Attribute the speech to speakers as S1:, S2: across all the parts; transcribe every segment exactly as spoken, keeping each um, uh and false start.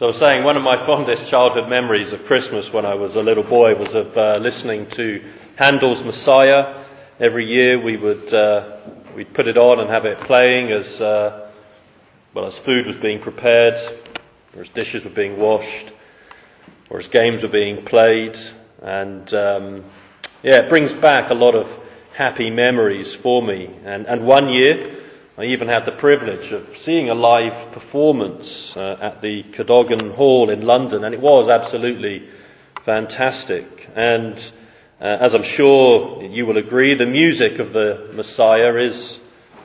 S1: So I was saying, one of my fondest childhood memories of Christmas when I was a little boy was of uh, listening to Handel's Messiah. Every year we would uh, we'd put it on and have it playing as uh, well as food was being prepared, or as dishes were being washed, or as games were being played. And um, yeah, it brings back a lot of happy memories for me. And, and one year I even had the privilege of seeing a live performance uh, at the Cadogan Hall in London, and it was absolutely fantastic. And uh, as I'm sure you will agree, the music of the Messiah is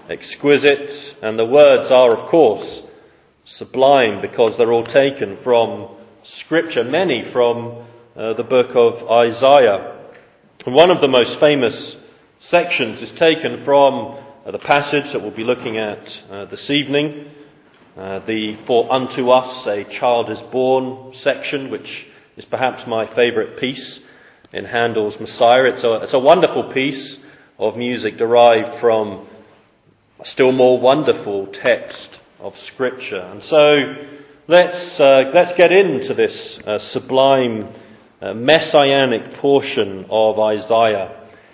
S1: exquisite, and the words are, of course, sublime, because they're all taken from Scripture, many from uh, the book of Isaiah. And one of the most famous sections is taken from Uh, the passage that we'll be looking at uh, this evening, uh, the "For unto us a child is born" section, which is perhaps my favourite piece in Handel's Messiah. It's a, it's a wonderful piece of music derived from a still more wonderful text of Scripture. And so let's uh, let's get into this uh, sublime uh, messianic portion of Isaiah,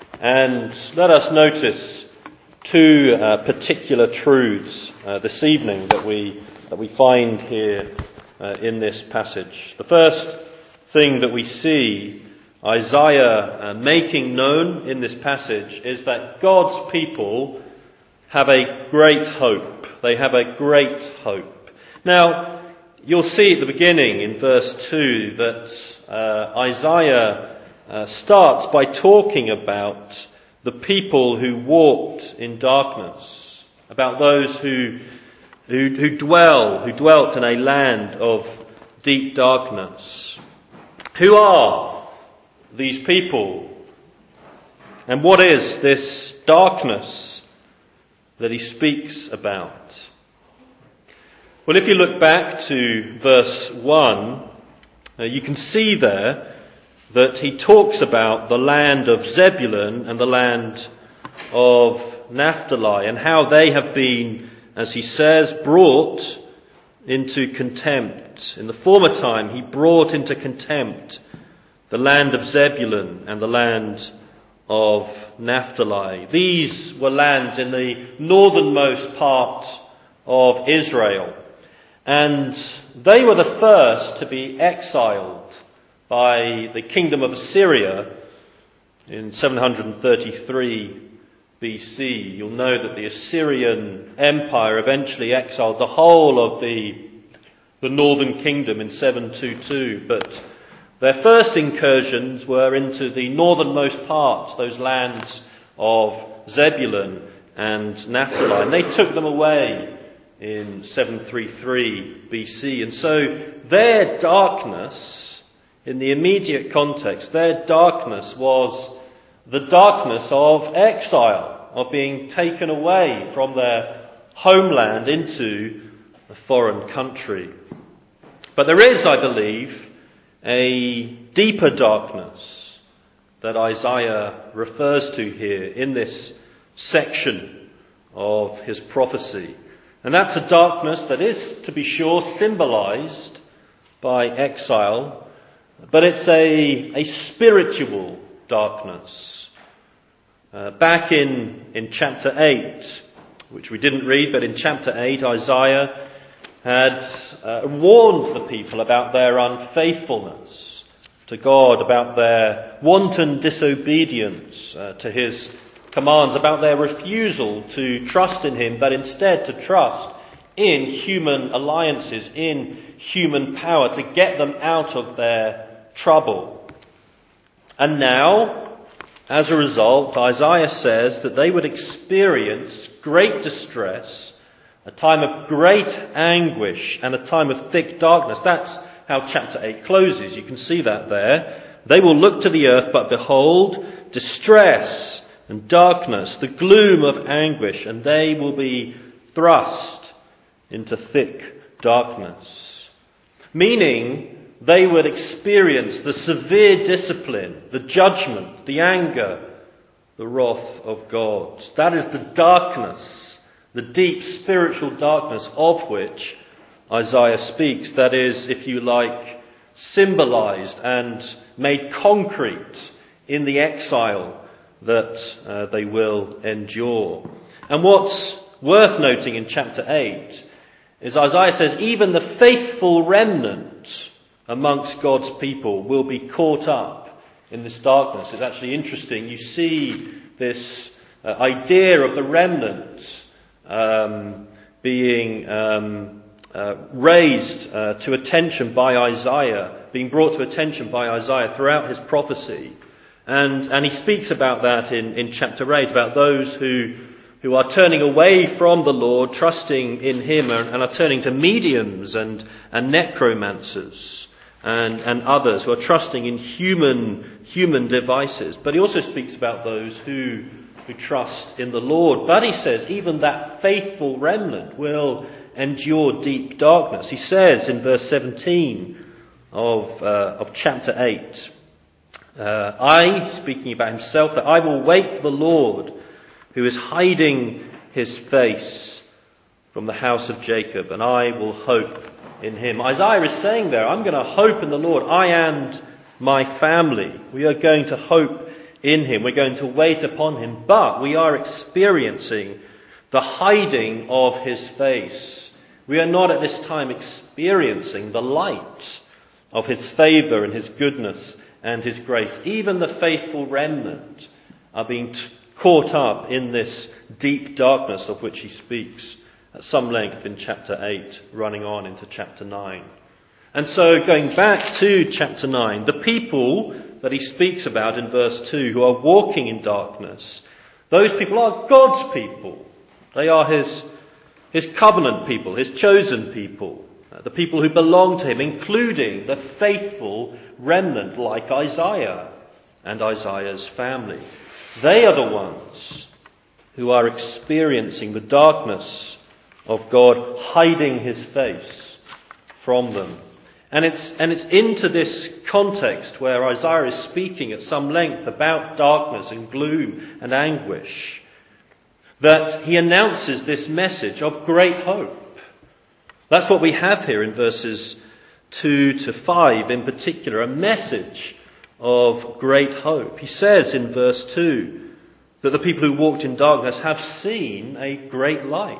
S1: and let us notice two uh, particular truths uh, this evening that we that we find here uh, in this passage. The first thing that we see Isaiah uh, making known in this passage is that God's people have a great hope. They have a great hope. Now, you'll see at the beginning in verse two that uh, Isaiah uh, starts by talking about the people who walked in darkness, about those who, who who dwell, who dwelt in a land of deep darkness. Who are these people? And what is this darkness that he speaks about? Well, if you look back to verse one, uh, you can see there that he talks about the land of Zebulun and the land of Naphtali, and how they have been, as he says, brought into contempt. In the former time, he brought into contempt the land of Zebulun and the land of Naphtali. These were lands in the northernmost part of Israel, and they were the first to be exiled by the kingdom of Assyria in seven thirty-three B C. You'll know that the Assyrian Empire eventually exiled the whole of the, the northern kingdom in seven twenty-two, but their first incursions were into the northernmost parts, those lands of Zebulun and Naphtali, and they took them away in seven thirty-three B C. And so their darkness, in the immediate context, their darkness was the darkness of exile, of being taken away from their homeland into a foreign country. But there is, I believe, a deeper darkness that Isaiah refers to here in this section of his prophecy. And that's a darkness that is, to be sure, symbolized by exile, but it's a, a spiritual darkness. Uh, back in, in chapter eight, which we didn't read, but in chapter eight, Isaiah had uh, warned the people about their unfaithfulness to God, about their wanton disobedience uh, to his commands, about their refusal to trust in him, but instead to trust in human alliances, in human power, to get them out of their trouble. And now, as a result, Isaiah says that they would experience great distress, a time of great anguish, and a time of thick darkness. That's how chapter eight closes. You can see that there. They will look to the earth, but behold, distress and darkness, the gloom of anguish, and they will be thrust into thick darkness. Meaning, they would experience the severe discipline, the judgment, the anger, the wrath of God. That is the darkness, the deep spiritual darkness of which Isaiah speaks, that is, if you like, symbolized and made concrete in the exile that uh, they will endure. And what's worth noting in chapter eight is Isaiah says even the faithful remnant amongst God's people will be caught up in this darkness. It's actually interesting. You see this uh, idea of the remnant um, being um, uh, raised uh, to attention by Isaiah, being brought to attention by Isaiah throughout his prophecy. And, and he speaks about that in, in chapter eight, about those who, who are turning away from the Lord, trusting in him, and, and are turning to mediums and, and necromancers and, and others who are trusting in human, human devices. But he also speaks about those who, who trust in the Lord. But he says even that faithful remnant will endure deep darkness. He says in verse seventeen of, uh, of chapter eight, Uh, I, speaking about himself, that I will wait for the Lord, who is hiding his face from the house of Jacob, and I will hope in him. Isaiah is saying there, I'm going to hope in the Lord. I and my family, we are going to hope in him. We're going to wait upon him, but we are experiencing the hiding of his face. We are not at this time experiencing the light of his favour and his goodness and his grace. Even the faithful remnant are being t- caught up in this deep darkness of which he speaks at some length in chapter eight, running on into chapter nine. And so going back to chapter nine, the people that he speaks about in verse two who are walking in darkness, those people are God's people. They are his, his covenant people, his chosen people, the people who belong to him, including the faithful remnant like Isaiah and Isaiah's family. They are the ones who are experiencing the darkness of God hiding his face from them. And it's, and it's into this context where Isaiah is speaking at some length about darkness and gloom and anguish that he announces this message of great hope. That's what we have here in verses two to five in particular, a message of great hope. He says in verse two that the people who walked in darkness have seen a great light.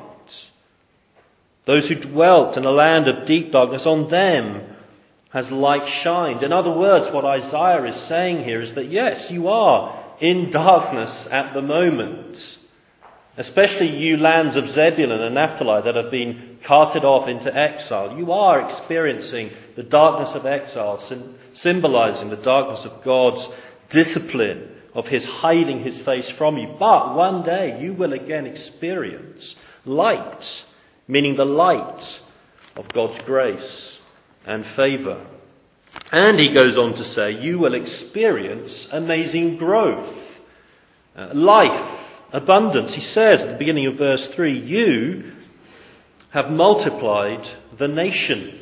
S1: Those who dwelt in a land of deep darkness, on them has light shined. In other words, what Isaiah is saying here is that yes, you are in darkness at the moment. Especially you lands of Zebulun and Naphtali that have been carted off into exile. You are experiencing the darkness of exile, sim- symbolizing the darkness of God's discipline, of his hiding his face from you. But one day you will again experience light, meaning the light of God's grace and favour. And he goes on to say, you will experience amazing growth, uh, life, abundance. He says at the beginning of verse three, you have multiplied the nation.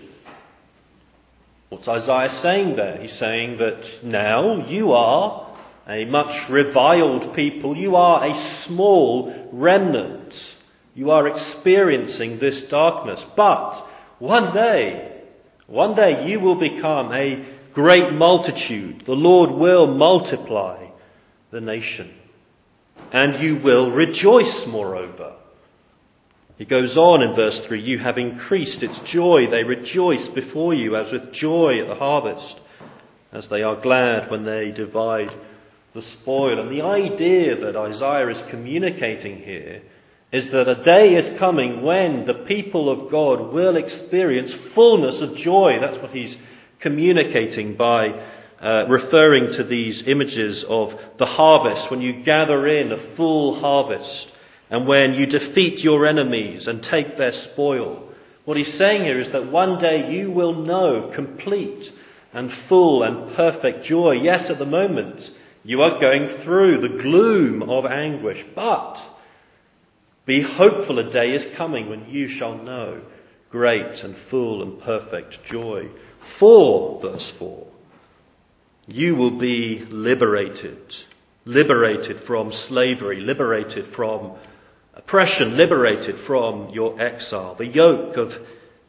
S1: What's Isaiah saying there? He's saying that now you are a much reviled people. You are a small remnant. You are experiencing this darkness. But one day, one day you will become a great multitude. The Lord will multiply the nation. And you will rejoice, moreover. He goes on in verse three, you have increased its joy. They rejoice before you as with joy at the harvest, as they are glad when they divide the spoil. And the idea that Isaiah is communicating here is that a day is coming when the people of God will experience fullness of joy. That's what he's communicating by Uh, referring to these images of the harvest, when you gather in a full harvest and when you defeat your enemies and take their spoil. What he's saying here is that one day you will know complete and full and perfect joy. Yes, at the moment you are going through the gloom of anguish, but be hopeful, a day is coming when you shall know great and full and perfect joy. For, verse four, you will be liberated, liberated from slavery, liberated from oppression, liberated from your exile. The yoke of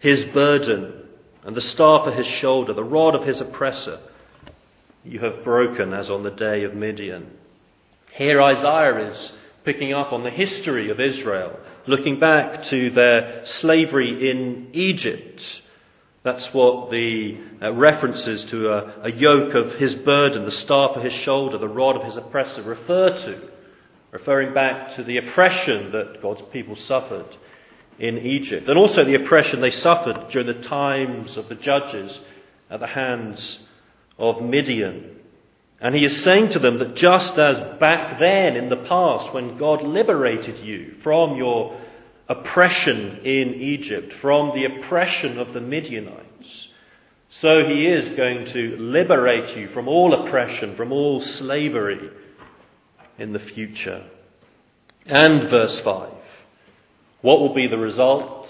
S1: his burden and the staff at his shoulder, the rod of his oppressor, you have broken as on the day of Midian. Here Isaiah is picking up on the history of Israel, looking back to their slavery in Egypt. That's what the uh, references to a, a yoke of his burden, the staff of his shoulder, the rod of his oppressor refer to, referring back to the oppression that God's people suffered in Egypt, and also the oppression they suffered during the times of the judges at the hands of Midian. And he is saying to them that just as back then in the past, when God liberated you from your oppression in Egypt, from the oppression of the Midianites, so he is going to liberate you from all oppression, from all slavery in the future. And verse five, what will be the result?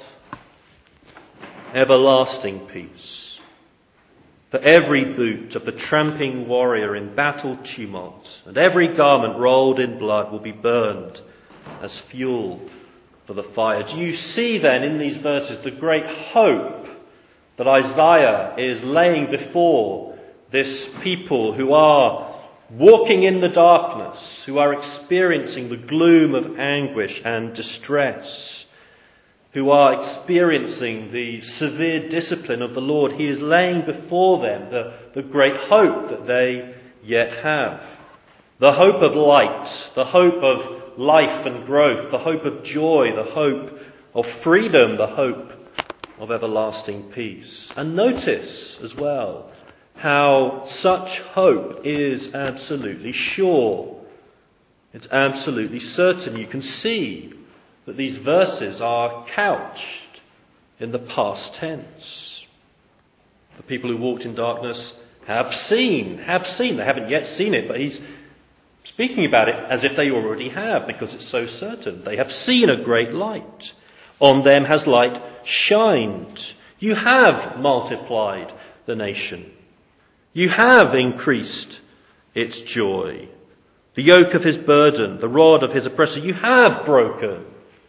S1: Everlasting peace. For every boot of the tramping warrior in battle tumult, and every garment rolled in blood will be burned as fuel for the fire. Do you see then in these verses the great hope that Isaiah is laying before this people who are walking in the darkness, who are experiencing the gloom of anguish and distress, who are experiencing the severe discipline of the Lord? He is laying before them the, the great hope that they yet have. The hope of light, the hope of life and growth, the hope of joy, the hope of freedom, the hope of everlasting peace. And notice as well how such hope is absolutely sure. It's absolutely certain. You can see that these verses are couched in the past tense. The people who walked in darkness have seen, have seen. They haven't yet seen it, but he's speaking about it as if they already have, because it's so certain. They have seen a great light. On them has light shined. You have multiplied the nation. You have increased its joy. The yoke of his burden, the rod of his oppressor, you have broken,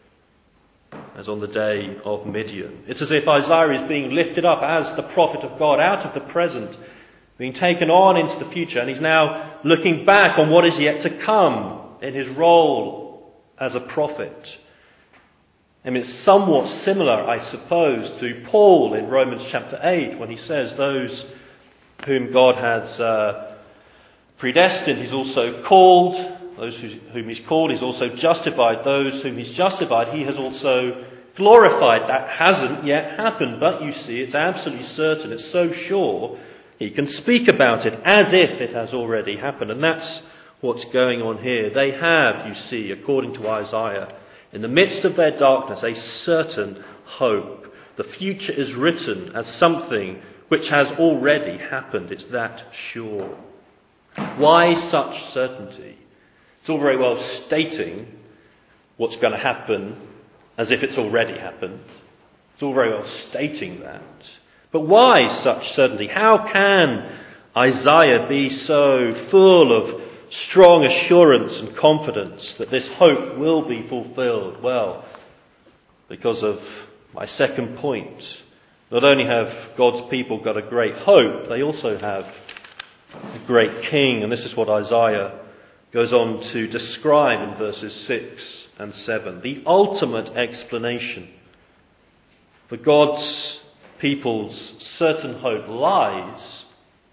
S1: as on the day of Midian. It's as if Isaiah is being lifted up as the prophet of God out of the present, being taken on into the future, and he's now looking back on what is yet to come in his role as a prophet. I mean, it's somewhat similar, I suppose, to Paul in Romans chapter eight, when he says those whom God has uh, predestined, he's also called. Those whom he's called, he's also justified. Those whom he's justified, he has also glorified. That hasn't yet happened, but you see, it's absolutely certain. It's so sure, he can speak about it as if it has already happened. And that's what's going on here. They have, you see, according to Isaiah, in the midst of their darkness, a certain hope. The future is written as something which has already happened. It's that sure. Why such certainty? It's all very well stating what's going to happen as if it's already happened. It's all very well stating that. But why such certainty? How can Isaiah be so full of strong assurance and confidence that this hope will be fulfilled? Well, because of my second point. Not only have God's people got a great hope, they also have a great king. And this is what Isaiah goes on to describe in verses six and seven. The ultimate explanation for God's people's certain hope lies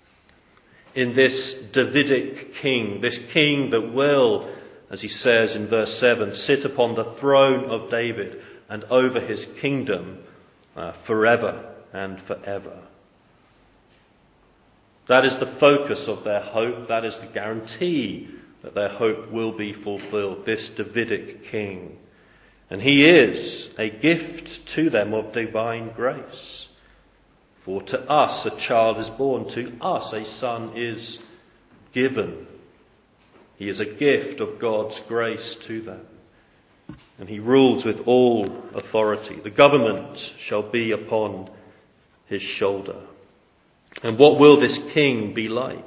S1: in this Davidic king, this king that will, as he says in verse seven, sit upon the throne of David and over his kingdom uh, forever and forever. That is the focus of their hope. That is the guarantee that their hope will be fulfilled, this Davidic king. And he is a gift to them of divine grace. For to us a child is born, to us a son is given. He is a gift of God's grace to them. And he rules with all authority. The government shall be upon his shoulder. And what will this king be like?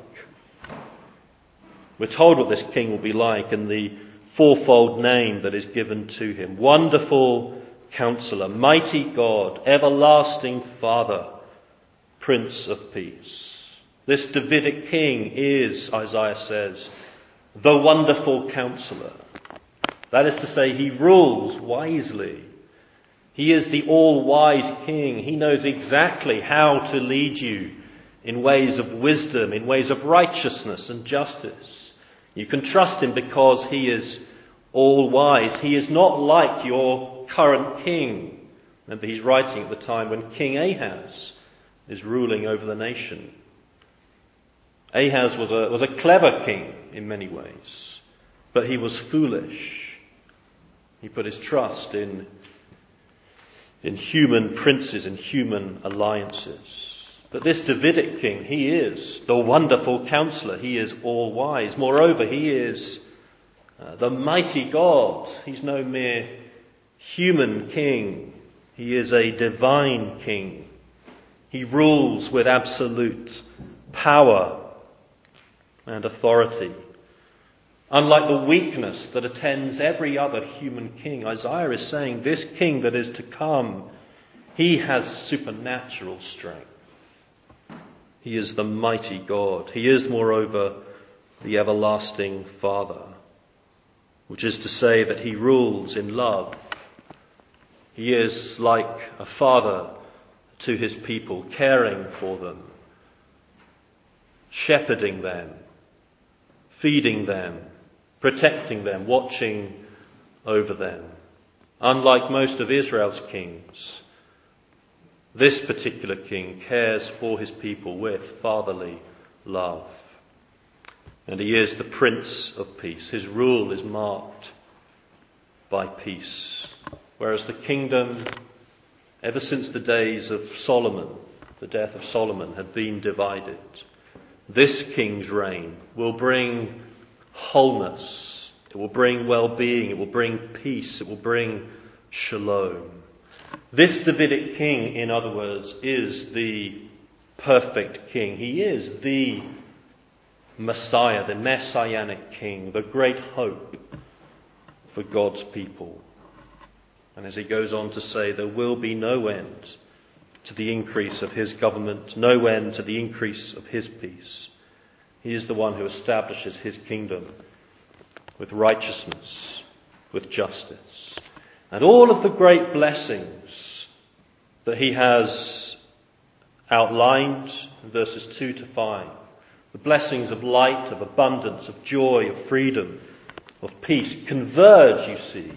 S1: We're told what this king will be like in the fourfold name that is given to him. Wonderful Counselor, Mighty God, Everlasting Father, Prince of Peace. This Davidic king is, Isaiah says, the Wonderful Counselor. That is to say, he rules wisely. He is the all-wise king. He knows exactly how to lead you in ways of wisdom, in ways of righteousness and justice. You can trust him because he is all-wise. He is not like your current king. Remember, he's writing at the time when King Ahaz is ruling over the nation. Ahaz was a, was a clever king in many ways, but he was foolish. He put his trust in in human princes and human alliances. But this Davidic king, he is the Wonderful Counselor. He is all wise. Moreover, he is uh, the mighty God. He's no mere human king. He is a divine king. He rules with absolute power and authority. Unlike the weakness that attends every other human king, Isaiah is saying this king that is to come, he has supernatural strength. He is the mighty God. He is, moreover, the everlasting Father, which is to say that he rules in love. He is like a father to his people, caring for them, shepherding them, feeding them, protecting them, watching over them. Unlike most of Israel's kings, this particular king cares for his people with fatherly love. And he is the Prince of Peace. His rule is marked by peace. Whereas the kingdom, ever since the days of Solomon, the death of Solomon, had been divided, this king's reign will bring wholeness. It will bring well-being. It will bring peace. It will bring shalom. This Davidic king, in other words, is the perfect king. He is the Messiah, the messianic king, the great hope for God's people. And as he goes on to say, there will be no end to the increase of his government, no end to the increase of his peace. He is the one who establishes his kingdom with righteousness, with justice. And all of the great blessings that he has outlined in verses two to five, the blessings of light, of abundance, of joy, of freedom, of peace, converge, you see,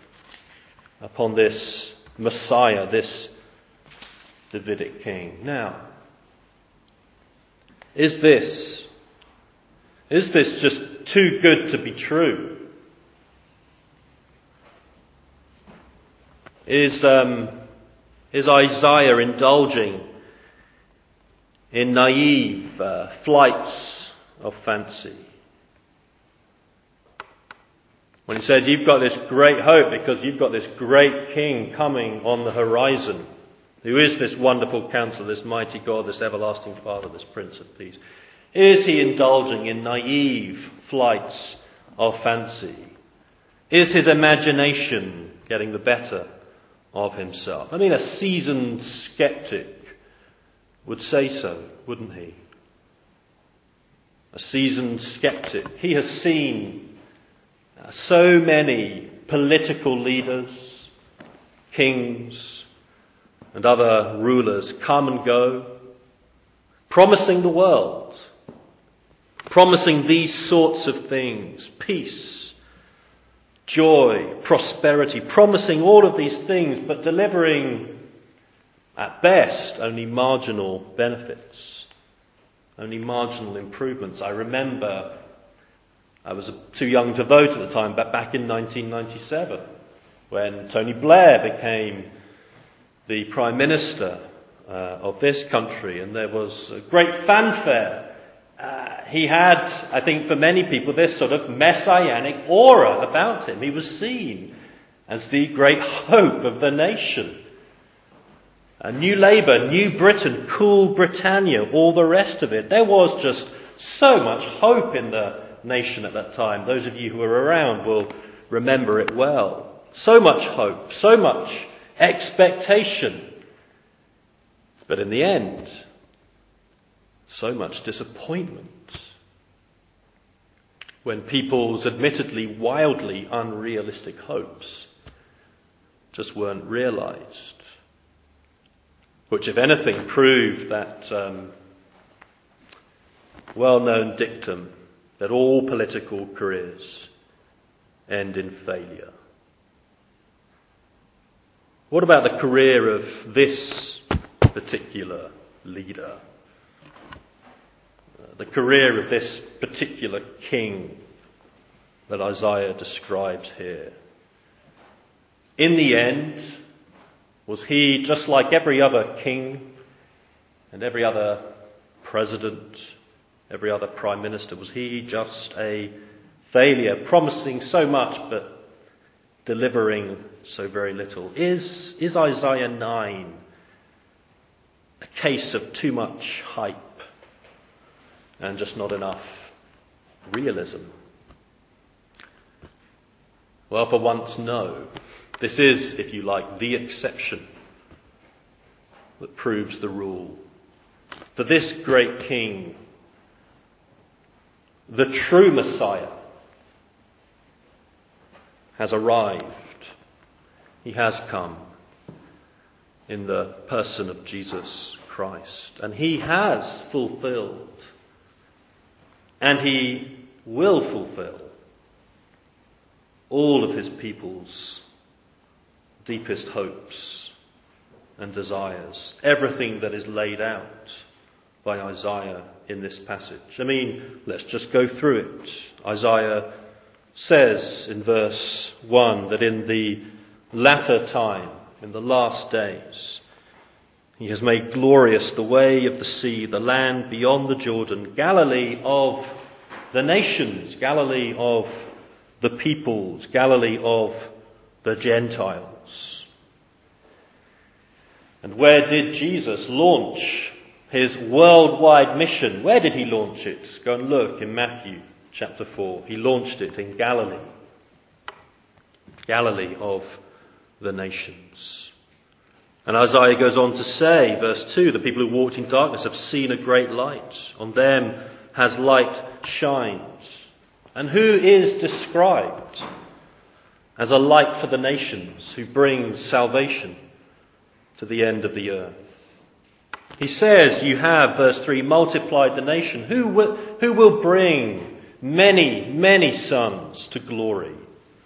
S1: upon this Messiah, this Davidic king. Now, is this, is this just too good to be true? Is, um, is Isaiah indulging in naive uh, flights of fancy? When he said, you've got this great hope because you've got this great king coming on the horizon, who is this wonderful counselor, this mighty God, this everlasting Father, this Prince of Peace. Is he indulging in naive flights of fancy? Is his imagination getting the better of himself? I mean, a seasoned skeptic would say so, wouldn't he? A seasoned skeptic. He has seen so many political leaders, kings, and other rulers come and go, promising the world, promising these sorts of things, peace, joy, prosperity, promising all of these things, but delivering, at best, only marginal benefits, only marginal improvements. I remember I was too young to vote at the time, but back in nineteen ninety-seven, when Tony Blair became the Prime Minister uh, of this country, and there was a great fanfare. Uh, he had, I think for many people, this sort of messianic aura about him. He was seen as the great hope of the nation. A New Labour, New Britain, Cool Britannia, all the rest of it. There was just so much hope in the nation at that time. Those of you who were around will remember it well. So much hope, so much expectation. But in the end, so much disappointment when people's admittedly wildly unrealistic hopes just weren't realised, which if anything proved that um, well-known dictum that all political careers end in failure. What about the career of this particular leader? Uh, the career of this particular king that Isaiah describes here. In the end, was he just like every other king and every other president, every other prime minister? Was he just a failure, promising so much but delivering so very little? Is, is Isaiah nine a case of too much hype and just not enough realism? Well, for once, no. This is, if you like, the exception that proves the rule. For this great king, the true Messiah, has arrived. He has come in the person of Jesus Christ. And he has fulfilled, and he will fulfill, all of his people's deepest hopes and desires. Everything that is laid out by Isaiah in this passage. I mean, let's just go through it. Isaiah says in verse one that in the latter time, in the last days, he has made glorious the way of the sea, the land beyond the Jordan, Galilee of the nations, Galilee of the peoples, Galilee of the Gentiles. And where did Jesus launch his worldwide mission? Where did he launch it? Go and look in Matthew chapter four. He launched it in Galilee. Galilee of the nations. And Isaiah goes on to say, verse two, the people who walked in darkness have seen a great light. On them has light shined. And who is described as a light for the nations, who brings salvation to the end of the earth? He says, you have, verse three, multiplied the nation. Who will, who will bring many, many sons to glory?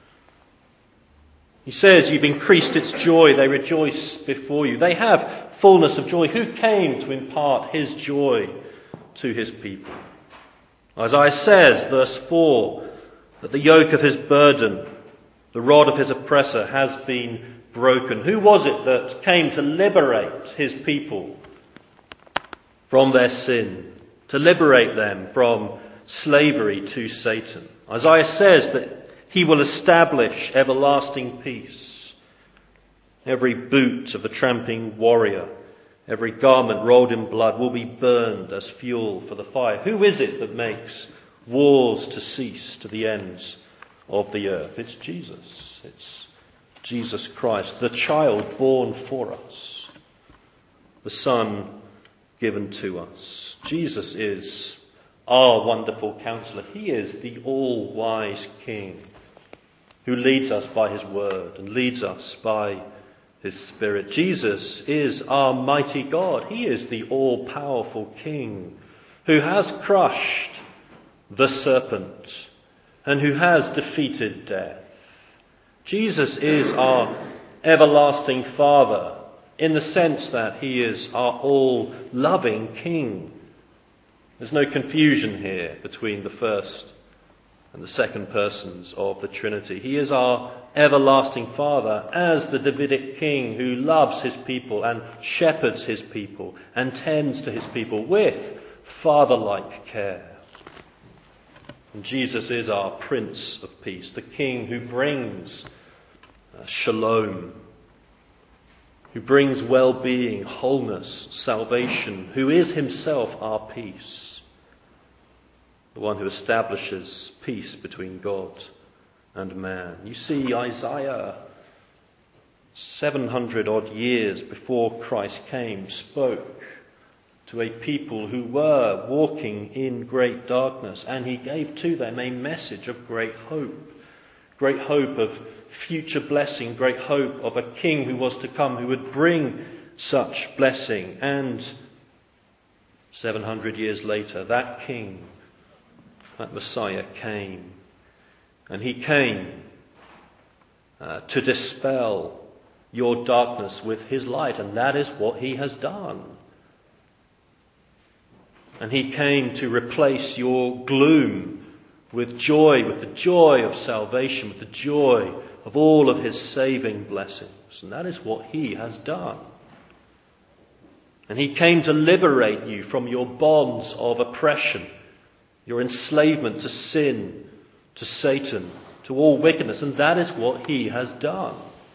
S1: He says, you've increased its joy. They rejoice before you. They have fullness of joy. Who came to impart his joy to his people? Isaiah says, verse four, that the yoke of his burden, the rod of his oppressor has been broken. Who was it that came to liberate his people from their sin, to liberate them from slavery to Satan? Isaiah says that he will establish everlasting peace. Every boot of the tramping warrior, every garment rolled in blood will be burned as fuel for the fire. Who is it that makes wars to cease to the ends of the earth? It's Jesus. It's Jesus Christ, the child born for us, the Son given to us. Jesus is our wonderful counselor. He is the all-wise King who leads us by his word and leads us by his Spirit. Jesus is our mighty God. He is the all-powerful King who has crushed the serpent and who has defeated death. Jesus is our everlasting Father in the sense that he is our all-loving King. There's no confusion here between the first and the second persons of the Trinity. He is our everlasting Father as the Davidic King who loves his people and shepherds his people and tends to his people with father-like care. And Jesus is our Prince of Peace, the King who brings uh, shalom, who brings well-being, wholeness, salvation, who is himself our peace, the one who establishes peace between God and man. You see, Isaiah seven hundred odd years before Christ came, spoke to a people who were walking in great darkness, and he gave to them a message of great hope. Great hope of future blessing, great hope of a king who was to come, who would bring such blessing. And seven hundred years later, that king, that Messiah came. And he came uh, to dispel your darkness with his light. And that is what he has done. And he came to replace your gloom with joy, with the joy of salvation, with the joy of all of his saving blessings. And that is what he has done. And he came to liberate you from your bonds of oppression, your enslavement to sin, to Satan, to all wickedness. And that is what he has done.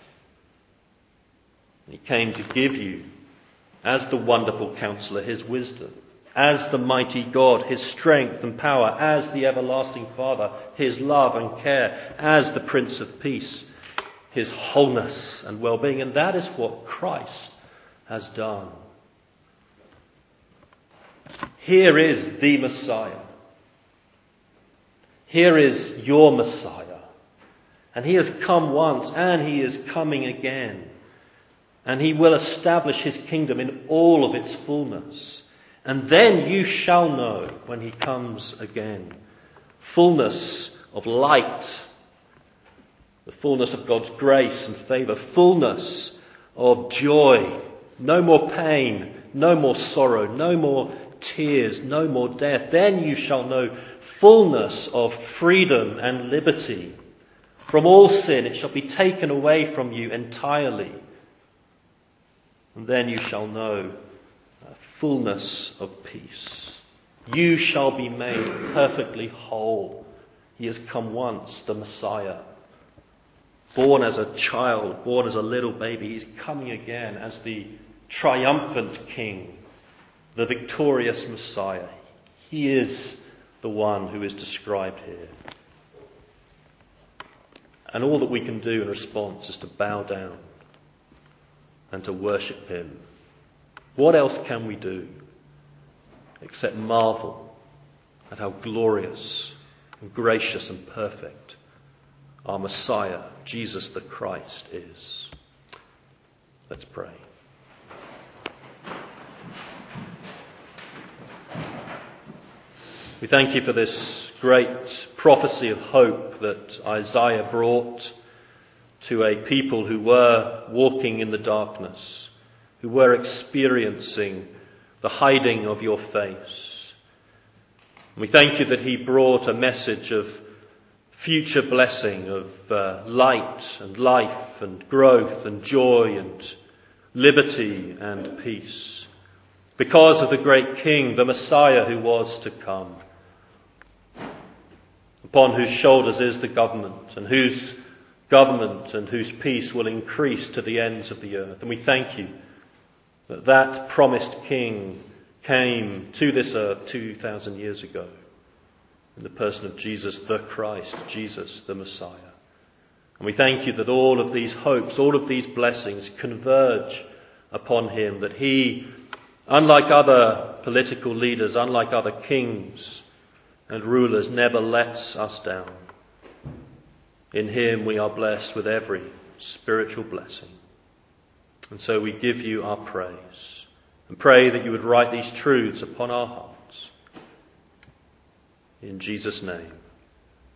S1: He came to give you, as the wonderful Counselor, his wisdom, as the mighty God, his strength and power, as the everlasting Father, his love and care, as the Prince of Peace, his wholeness and well-being. And that is what Christ has done. Here is the Messiah. Here is your Messiah. And he has come once and he is coming again. And he will establish his kingdom in all of its fullness. And then you shall know when he comes again. Fullness of light. The fullness of God's grace and favour. Fullness of joy. No more pain. No more sorrow. No more tears. No more death. Then you shall know fullness of freedom and liberty. From all sin it shall be taken away from you entirely. And then you shall know fullness of peace. You shall be made perfectly whole. He has come once, the Messiah. Born as a child, born as a little baby. He's coming again as the triumphant King, the victorious Messiah. He is the one who is described here. And all that we can do in response is to bow down and to worship him. What else can we do except marvel at how glorious and gracious and perfect our Messiah, Jesus the Christ, is? Let's pray. We thank you for this great prophecy of hope that Isaiah brought to a people who were walking in the darkness, who were experiencing the hiding of your face. We thank you that he brought a message of future blessing, of uh, light and life and growth and joy and liberty and peace, because of the great King, the Messiah who was to come, upon whose shoulders is the government, and whose government and whose peace will increase to the ends of the earth. And we thank you that that promised King came to this earth two thousand years ago in the person of Jesus the Christ, Jesus the Messiah. And we thank you that all of these hopes, all of these blessings converge upon him, that he, unlike other political leaders, unlike other kings and rulers, never lets us down. In him we are blessed with every spiritual blessing. And so we give you our praise and pray that you would write these truths upon our hearts. In Jesus' name.